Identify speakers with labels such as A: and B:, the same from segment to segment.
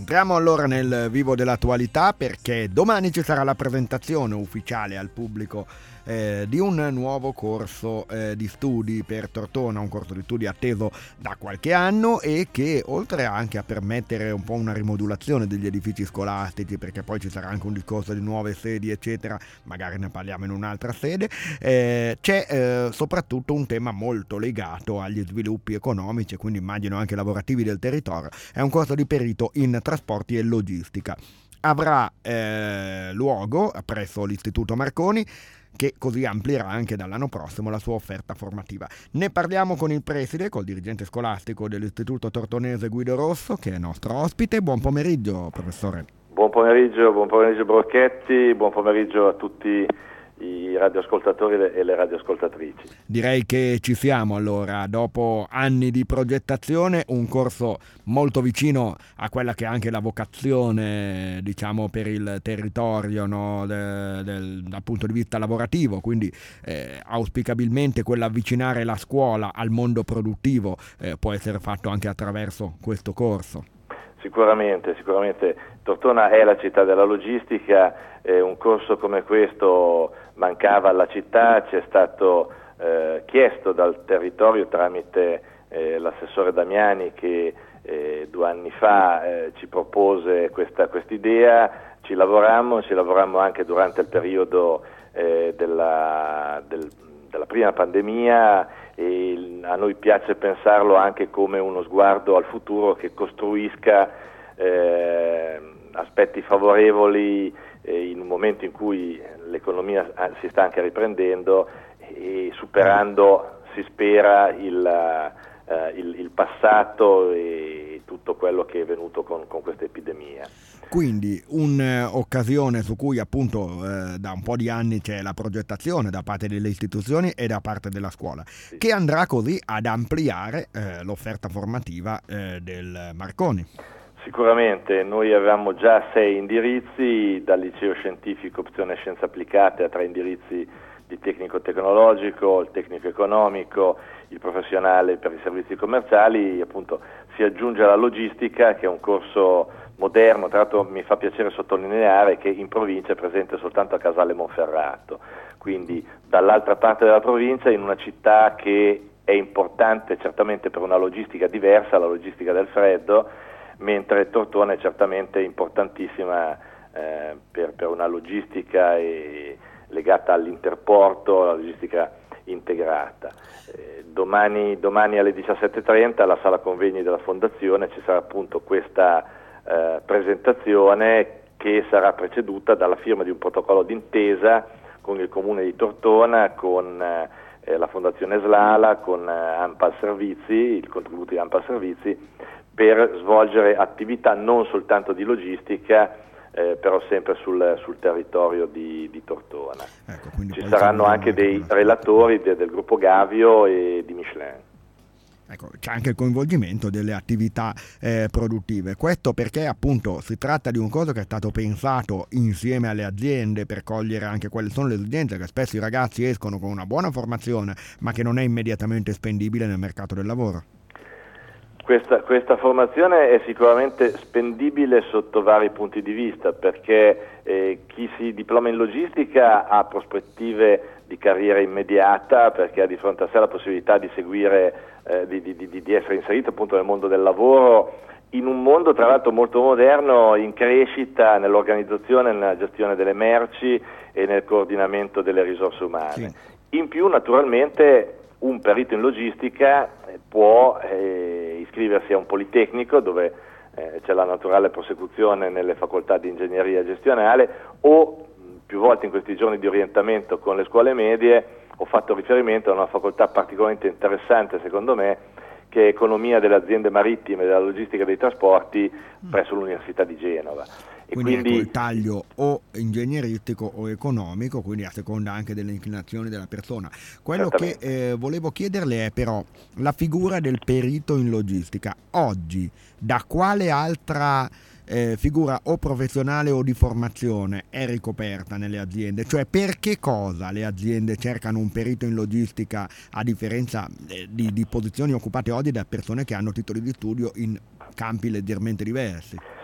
A: Entriamo allora nel vivo dell'attualità, perché domani ci sarà la presentazione ufficiale al pubblico di un nuovo corso di studi per Tortona, un corso di studi atteso da qualche anno e che, oltre anche a permettere un po' una rimodulazione degli edifici scolastici, perché poi ci sarà anche un discorso di nuove sedi eccetera, magari ne parliamo in un'altra sede, c'è soprattutto un tema molto legato agli sviluppi economici e quindi immagino anche lavorativi del territorio. È un corso di perito in trasporti e logistica. Avrà luogo presso l'Istituto Marconi, che così amplierà anche dall'anno prossimo la sua offerta formativa. Ne parliamo con il preside, col dirigente scolastico dell'Istituto Tortonese Guido Rosso, che è nostro ospite. Buon pomeriggio, professore.
B: Buon pomeriggio Brocchetti, buon pomeriggio a tutti i radioascoltatori e le radioascoltatrici.
A: Direi che ci siamo allora, dopo anni di progettazione, un corso molto vicino a quella che è anche la vocazione, diciamo, per il territorio, no? Dal punto di vista lavorativo, quindi auspicabilmente quell'avvicinare la scuola al mondo produttivo può essere fatto anche attraverso questo corso.
B: Sicuramente, Tortona è la città della logistica, un corso come questo mancava alla città, ci è stato chiesto dal territorio tramite l'assessore Damiani che 2 anni fa ci propose questa idea, ci lavorammo anche durante il periodo della prima pandemia e a noi piace pensarlo anche come uno sguardo al futuro che costruisca aspetti favorevoli in un momento in cui l'economia si sta anche riprendendo e superando, si spera, il passato e tutto quello che è venuto con questa epidemia.
A: Quindi un'occasione su cui appunto da un po' di anni c'è la progettazione da parte delle istituzioni e da parte della scuola, sì, che andrà così ad ampliare l'offerta formativa del Marconi.
B: Sicuramente, noi avevamo già 6 indirizzi, dal liceo scientifico opzione scienze applicate a 3 indirizzi di tecnico tecnologico, il tecnico economico, il professionale per i servizi commerciali. Appunto si aggiunge la logistica, che è un corso moderno. Tra l'altro mi fa piacere sottolineare che in provincia è presente soltanto a Casale Monferrato, quindi dall'altra parte della provincia, in una città che è importante certamente per una logistica diversa, la logistica del freddo, mentre Tortona è certamente importantissima per una logistica legata all'interporto, alla logistica integrata. Domani alle 17:30 alla sala convegni della Fondazione ci sarà appunto questa presentazione, che sarà preceduta dalla firma di un protocollo d'intesa con il Comune di Tortona, con la Fondazione Slala, con Ampal Servizi, il contributo di Ampal Servizi, per svolgere attività non soltanto di logistica, però sempre sul territorio di Tortona.
A: Ecco,
B: ci saranno anche dei relatori del gruppo Gavio e di Michelin.
A: Ecco, c'è anche il coinvolgimento delle attività produttive. Questo perché appunto si tratta di un cosa che è stato pensato insieme alle aziende per cogliere anche quelle sono le esigenze, che spesso i ragazzi escono con una buona formazione ma che non è immediatamente spendibile nel mercato del lavoro.
B: Questa formazione è sicuramente spendibile sotto vari punti di vista, perché chi si diploma in logistica ha prospettive di carriera immediata, perché ha di fronte a sé la possibilità di seguire, di essere inserito appunto nel mondo del lavoro, in un mondo tra l'altro molto moderno, in crescita nell'organizzazione, nella gestione delle merci e nel coordinamento delle risorse umane. Sì. In più, naturalmente, un perito in logistica può iscriversi a un politecnico dove c'è la naturale prosecuzione nelle facoltà di ingegneria gestionale, o più volte in questi giorni di orientamento con le scuole medie ho fatto riferimento a una facoltà particolarmente interessante secondo me, che è economia delle aziende marittime e della logistica dei trasporti presso l'Università di Genova.
A: Quindi ecco il taglio o ingegneristico o economico, quindi a seconda anche delle inclinazioni della persona. Quello che volevo chiederle è però la figura del perito in logistica. Oggi da quale altra figura o professionale o di formazione è ricoperta nelle aziende? Cioè, per che cosa le aziende cercano un perito in logistica a differenza di posizioni occupate oggi da persone che hanno titoli di studio in campi leggermente diversi?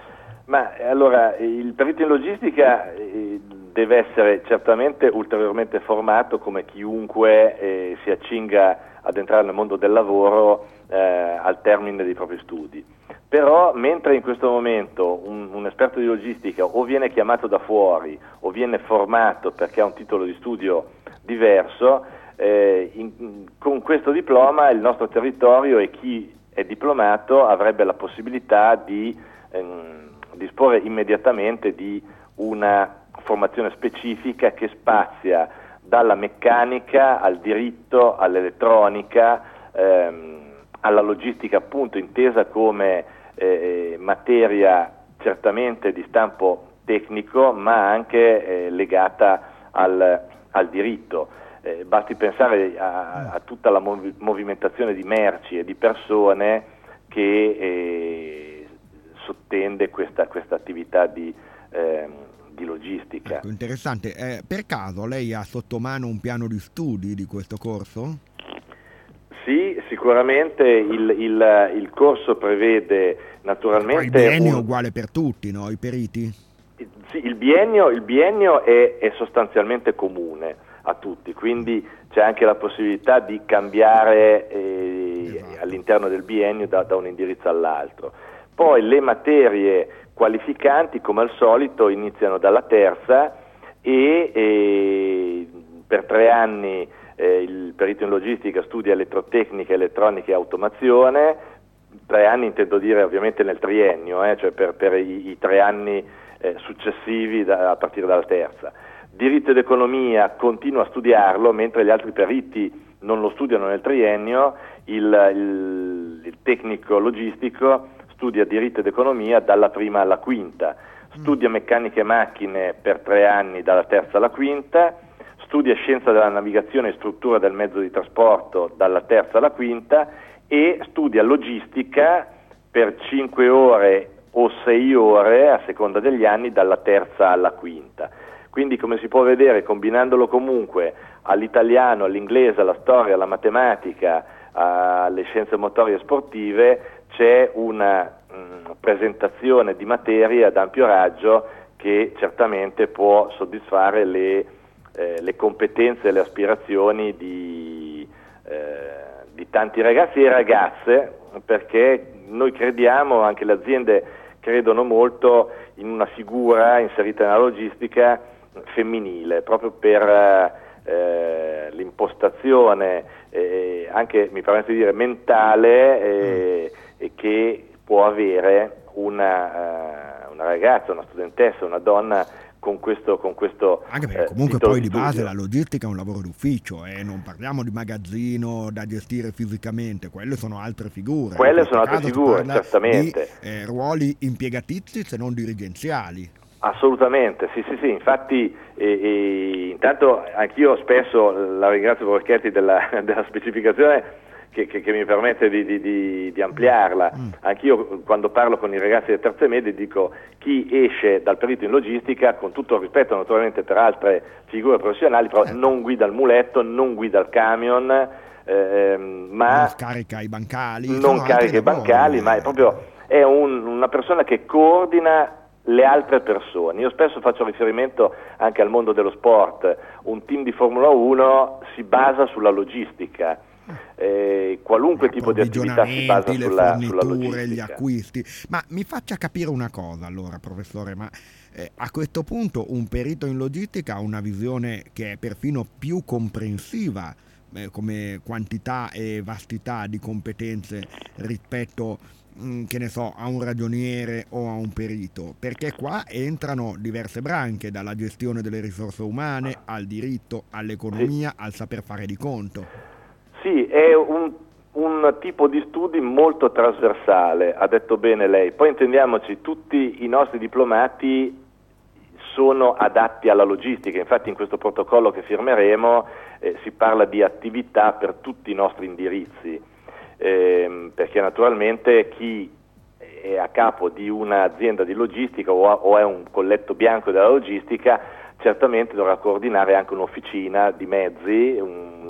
B: Ma allora, il perito in logistica deve essere certamente ulteriormente formato come chiunque si accinga ad entrare nel mondo del lavoro al termine dei propri studi. Però mentre in questo momento un esperto di logistica o viene chiamato da fuori o viene formato perché ha un titolo di studio diverso, con questo diploma il nostro territorio e chi è diplomato avrebbe la possibilità di disporre immediatamente di una formazione specifica che spazia dalla meccanica al diritto, all'elettronica, alla logistica appunto intesa come materia certamente di stampo tecnico ma anche legata al diritto. Basti pensare a tutta la movimentazione di merci e di persone che sottende questa attività di logistica.
A: Ecco, interessante. Per caso lei ha sotto mano un piano di studi di questo corso?
B: Sì, sicuramente il corso prevede naturalmente...
A: Il biennio è uguale per tutti, no? I periti?
B: Sì, il biennio è sostanzialmente comune a tutti, quindi c'è anche la possibilità di cambiare esatto, all'interno del biennio da un indirizzo all'altro. Poi le materie qualificanti, come al solito, iniziano dalla terza e per 3 anni il perito in logistica studia elettrotecnica, elettronica e automazione. 3 anni intendo dire ovviamente nel triennio, cioè per i 3 anni successivi a partire dalla terza. Diritto ed economia continua a studiarlo, mentre gli altri periti non lo studiano nel triennio. Il tecnico logistico studia diritto ed economia dalla prima alla quinta, studia meccanica e macchine per 3 anni dalla terza alla quinta, studia scienza della navigazione e struttura del mezzo di trasporto dalla terza alla quinta e studia logistica per 5 ore o 6 ore a seconda degli anni dalla terza alla quinta. Quindi, come si può vedere, combinandolo comunque all'italiano, all'inglese, alla storia, alla matematica, alle scienze motorie e sportive, c'è una presentazione di materie ad ampio raggio che certamente può soddisfare le competenze e le aspirazioni di tanti ragazzi e ragazze, perché noi crediamo, anche le aziende credono molto in una figura inserita nella logistica femminile, proprio per l'impostazione anche, mi permette di dire, mentale che può avere una ragazza, una studentessa, una donna con questo anche
A: perché comunque poi di base la logistica è un lavoro d'ufficio, non parliamo di magazzino da gestire fisicamente, quelle sono altre figure.
B: Quelle sono altre figure, certamente.
A: Di ruoli impiegatizi se non dirigenziali.
B: Assolutamente, sì, infatti intanto anch'io spesso la ringrazio Borchetti della specificazione che mi permette di ampliarla. Anch'io quando parlo con i ragazzi delle terze medie dico: chi esce dal perito in logistica, con tutto il rispetto naturalmente per altre figure professionali, però non guida il muletto, non guida il camion, ma
A: non scarica i bancali,
B: ma è una persona che coordina le altre persone. Io spesso faccio riferimento anche al mondo dello sport. Un team di Formula 1 si basa sulla logistica, qualunque tipo di attività si basa sulla logistica,
A: gli acquisti. Ma mi faccia capire una cosa allora, professore, ma a questo punto un perito in logistica ha una visione che è perfino più comprensiva come quantità e vastità di competenze rispetto che ne so, a un ragioniere o a un perito, perché qua entrano diverse branche, dalla gestione delle risorse umane al diritto, all'economia, al saper fare di conto.
B: Sì, è un tipo di studi molto trasversale, ha detto bene lei. Poi intendiamoci, tutti i nostri diplomati sono adatti alla logistica, infatti in questo protocollo che firmeremo si parla di attività per tutti i nostri indirizzi. Perché naturalmente chi è a capo di un'azienda di logistica o è un colletto bianco della logistica certamente dovrà coordinare anche un'officina di mezzi, un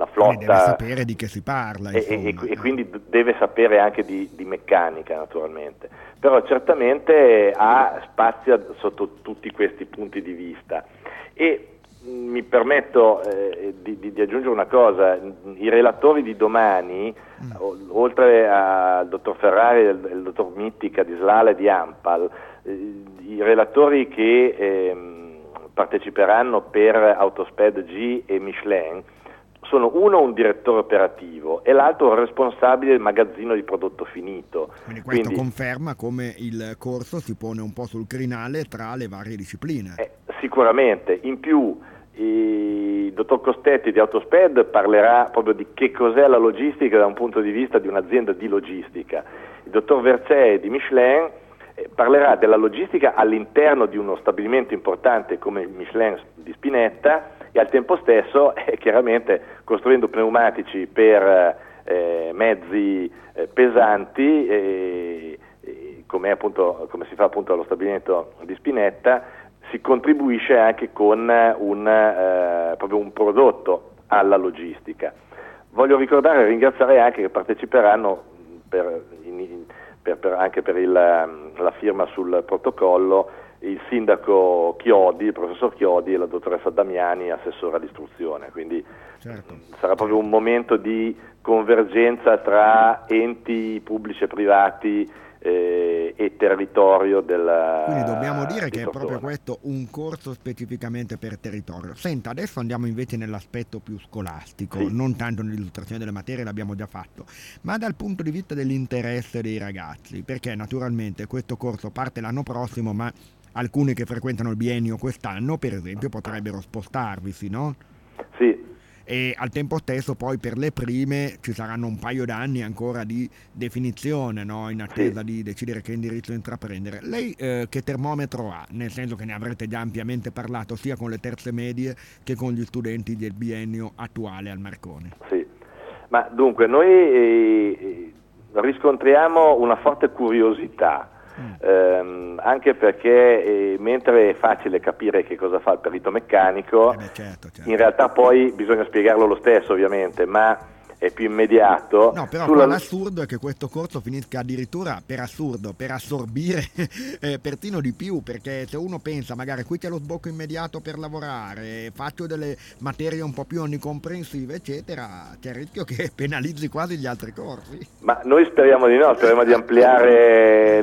B: una flotta.
A: Deve sapere di che si parla.
B: E quindi deve sapere anche di meccanica, naturalmente. Però certamente spazia sotto tutti questi punti di vista. E mi permetto di aggiungere una cosa: i relatori di domani, oltre al dottor Ferrari e il dottor Mittica di Slale e di Ampal, i relatori che parteciperanno per Autosped G e Michelin sono uno un direttore operativo e l'altro un responsabile del magazzino di prodotto finito.
A: Quindi conferma come il corso si pone un po' sul crinale tra le varie discipline.
B: Sicuramente. In più il dottor Costetti di Autosped parlerà proprio di che cos'è la logistica da un punto di vista di un'azienda di logistica. Il dottor Vercei di Michelin parlerà della logistica all'interno di uno stabilimento importante come il Michelin di Spinetta, e al tempo stesso chiaramente costruendo pneumatici per mezzi pesanti, come si fa appunto allo stabilimento di Spinetta, si contribuisce anche con proprio un prodotto alla logistica. Voglio ricordare e ringraziare anche che parteciperanno anche per la firma sul protocollo il sindaco Chiodi, il professor Chiodi, e la dottoressa Damiani, assessora all'istruzione, quindi sarà proprio un momento di convergenza tra enti pubblici e privati e territorio del.
A: Quindi dobbiamo dire che è proprio questo un corso specificamente per territorio. Senta, adesso andiamo invece nell'aspetto più scolastico,
B: sì.
A: Non tanto nell'illustrazione delle materie, l'abbiamo già fatto, ma dal punto di vista dell'interesse dei ragazzi, perché naturalmente questo corso parte l'anno prossimo, ma alcuni che frequentano il biennio quest'anno, per esempio, potrebbero spostarvisi, no?
B: Sì.
A: E al tempo stesso poi per le prime ci saranno un paio d'anni ancora di definizione, no? In attesa di decidere che indirizzo intraprendere. Lei che termometro ha? Nel senso che ne avrete già ampiamente parlato sia con le terze medie che con gli studenti del biennio attuale al Marconi.
B: Sì, ma dunque noi riscontriamo una forte curiosità. Anche perché mentre è facile capire che cosa fa il perito meccanico,
A: certo.
B: In realtà poi bisogna spiegarlo lo stesso, ovviamente, ma è più immediato.
A: No, però l'assurdo è che questo corso finisca addirittura per assorbire persino di più, perché se uno pensa magari qui c'è lo sbocco immediato per lavorare, faccio delle materie un po' più onnicomprensive, eccetera, c'è il rischio che penalizzi quasi gli altri corsi.
B: Ma noi speriamo di no, speriamo di ampliare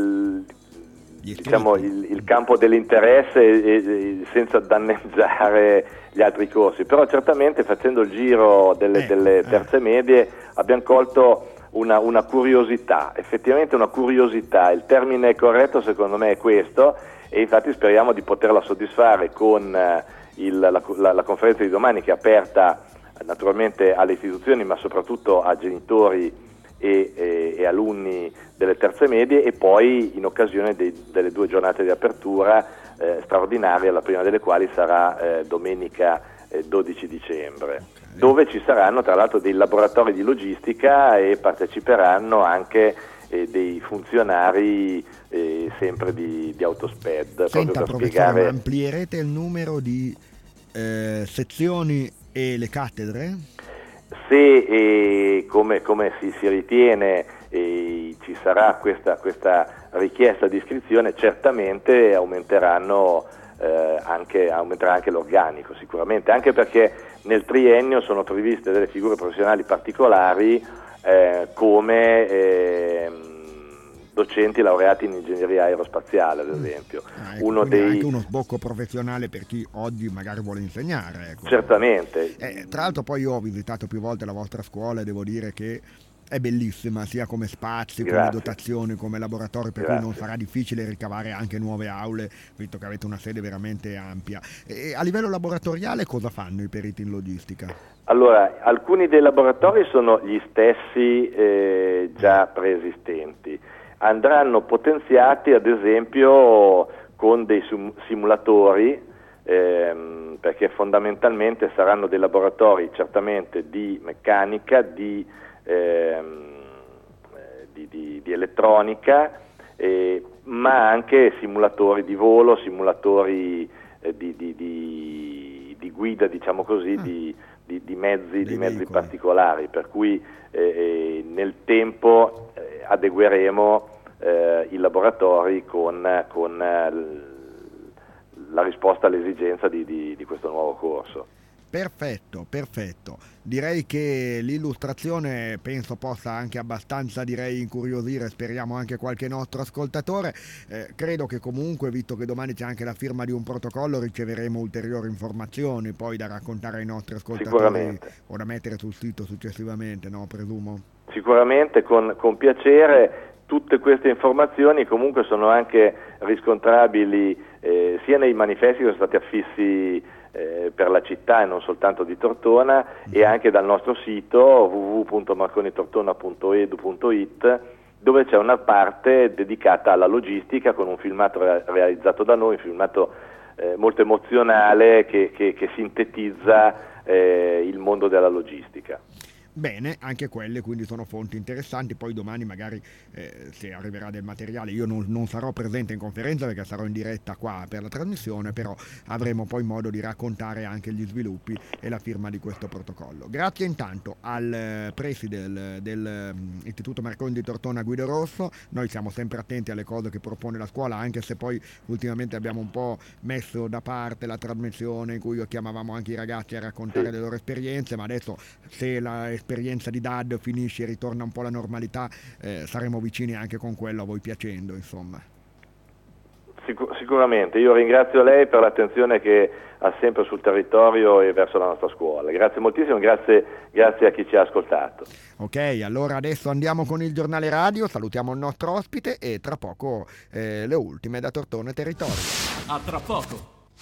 B: il campo dell'interesse senza danneggiare gli altri corsi, però certamente facendo il giro delle terze medie abbiamo colto una curiosità, effettivamente una curiosità, il termine corretto secondo me è questo, e infatti speriamo di poterla soddisfare con la conferenza di domani, che è aperta naturalmente alle istituzioni ma soprattutto a genitori e alunni delle terze medie, e poi in occasione delle 2 giornate di apertura straordinarie, la prima delle quali sarà domenica 12 dicembre, dove ci saranno tra l'altro dei laboratori di logistica e parteciperanno anche dei funzionari sempre di Autosped.
A: Senta,
B: proprio per spiegare.
A: Ma amplierete il numero di sezioni e le cattedre?
B: Se come si ritiene ci sarà questa richiesta di iscrizione, certamente aumenterà anche l'organico, sicuramente, anche perché nel triennio sono previste delle figure professionali particolari come docenti laureati in ingegneria aerospaziale, ad esempio.
A: Anche uno sbocco professionale per chi oggi magari vuole insegnare. Ecco.
B: Certamente.
A: Tra l'altro poi io ho visitato più volte la vostra scuola e devo dire che è bellissima, sia come spazi, come dotazioni, come laboratori, per cui non sarà difficile ricavare anche nuove aule, visto che avete una sede veramente ampia. E a livello laboratoriale cosa fanno i periti in logistica?
B: Allora, alcuni dei laboratori sono gli stessi già preesistenti. Andranno potenziati ad esempio con dei simulatori, perché fondamentalmente saranno dei laboratori certamente di meccanica, di elettronica, ma anche simulatori di volo, simulatori di guida, diciamo così, di mezzi
A: veicoli
B: particolari, per cui nel tempo adegueremo i laboratori con la risposta all'esigenza di questo nuovo corso.
A: Perfetto. Direi che l'illustrazione penso possa anche abbastanza, incuriosire, speriamo anche qualche nostro ascoltatore. Credo che comunque, visto che domani c'è anche la firma di un protocollo, riceveremo ulteriori informazioni poi da raccontare ai nostri ascoltatori o da mettere sul sito successivamente, no? Presumo.
B: Sicuramente, con piacere. Tutte queste informazioni comunque sono anche riscontrabili sia nei manifesti che sono stati affissi per la città e non soltanto di Tortona, e anche dal nostro sito www.marconitortona.edu.it, dove c'è una parte dedicata alla logistica con un filmato realizzato da noi, un filmato molto emozionale che sintetizza il mondo della logistica.
A: Bene, anche quelle quindi sono fonti interessanti. Poi domani magari se arriverà del materiale, io non sarò presente in conferenza perché sarò in diretta qua per la trasmissione, però avremo poi modo di raccontare anche gli sviluppi e la firma di questo protocollo. Grazie intanto al preside del Istituto Marconi di Tortona, Guido Rosso. Noi siamo sempre attenti alle cose che propone la scuola, anche se poi ultimamente abbiamo un po' messo da parte la trasmissione in cui chiamavamo anche i ragazzi a raccontare le loro esperienze, ma adesso, se l'esperienza di DAD finisce e ritorna un po' alla normalità, saremo vicini anche con quello, a voi piacendo, insomma.
B: Sicuramente, io ringrazio lei per l'attenzione che ha sempre sul territorio e verso la nostra scuola. Grazie moltissimo, grazie a chi ci ha ascoltato.
A: Ok, allora adesso andiamo con il giornale radio, salutiamo il nostro ospite e tra poco le ultime da Tortona Territorio.
C: A tra poco.